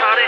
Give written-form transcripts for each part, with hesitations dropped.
सारे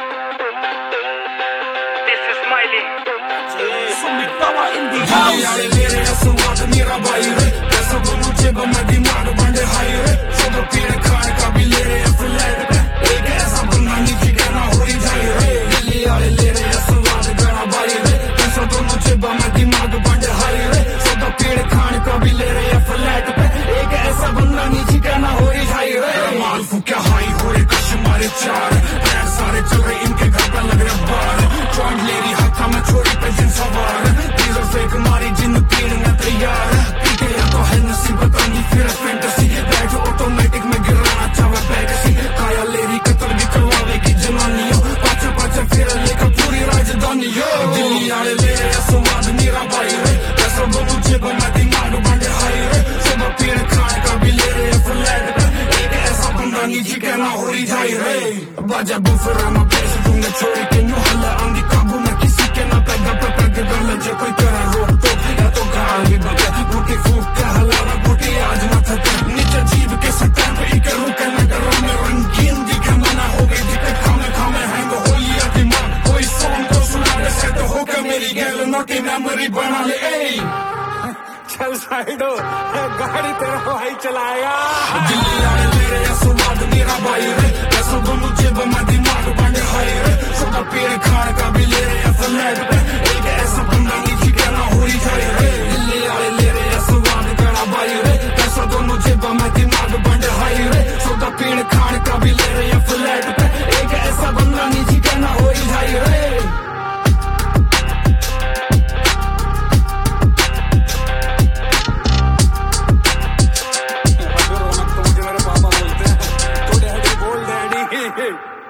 This is Smiley Sumit Tawa in the house यारे मेरे असवाद मेरा भाई रे कैसा बोलूं जब मैं दिमाग बंदे हाई रे सब पीड़ खाने का भी ले रहे हैं फ्लैट पे एक ऐसा बंदा नीचे कहना हो ही जाए रे दिल्ली वाले ले रहे हैं असवाद मेरा भाई रे कैसा बोलूं जब मैं दिमाग बंदे हाई रे सब पीड़ खाने का भी ले रहे हैं फ्लैट पे एक ऐसा बंदा नीचे कहना हो ही जाए रे मालूम क्या हाई हो रहे कश मारे चार पैर सारे चल रहे इनके घर पे लग रहे बार जॉइंट ले रही हथा में छोड़ी पे जिन सवार डीजल फेंक मारी जिन पीने में तैयार पीके या तो है नसीबत नहीं फिर फैंटेसी बैठ ऑटोमेटिक में गिराना चाहे बैकसी काया ले रही कतर भी करवावेगी जनानियों पाचा पाचा फिर लेकर पूरी राजधानियों दिल्ली वाले ले रहे स्वाद मेरा भाई रे ऐसा बोलूं जब मैं दिमाग बंदे हाई रे सब पीड़ खाने का भी ले रहे फ्लैट पे एक ऐसा बंदा नीचे कहना हो ही जाए रे बाजा बुफरा में पैसे दूंगा छोड़ी के न्यू हल्ला आंधी काबू में किसी के ना पैदा पे पैदा कर ले जो कोई करे रोक तो या तो गाल भी बगे बूटी फूक के हलावा बूटी आज ना थके नीचे जीव के सत्ता पे एक रुके ना करो में रंगीन दिखे मना हो गई दिखे खामे खामे हैंग होली आती मां कोई सॉन्ग तो सुना दे सेट होके मेरी गैल नोटी मेमोरी बना ले ए चल साइडो गाड़ी तेरा भाई चलाएगा दिल्ली वाले ले रहे स्वाद मेरा भाई रे कैसा बोलूं जब मैं दिमाग बंदे हाई रे सब पेड़ खाने का भी ले रहे फ्लैट पे एक ऐसा बंदा नीचे कहना हो ही जाए रे दिल्ली वाले ले रहे स्वाद मेरा भाई रे कैसा बोलूं जब मैं दिमाग बंदे हाई रे सब पेड़ खाने का भी ले रहे फ्लैट पे एक ऐसा बंदा नीचे कहना हो ही जाए रे Hey.